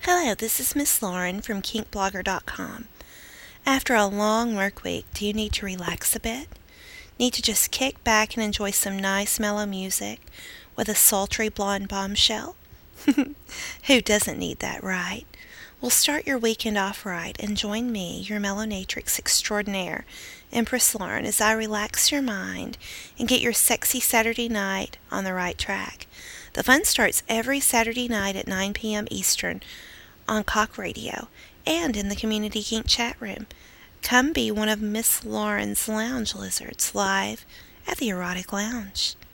Hello, this is Miss Lauren from KinkBlogger.com. After a long work week, do you need to relax a bit? Need to just kick back and enjoy some nice mellow music with a sultry blonde bombshell? Who doesn't need that, right? Well, start your weekend off right and join me, your Mellonatrix extraordinaire, Empress Lauren, as I relax your mind and get your sexy Saturday night on the right track. The fun starts every Saturday night at 9 p.m. Eastern on Cock Radio and in the Community Kink chat room. Come be one of Miss Lauren's lounge lizards live at the Erotic Lounge.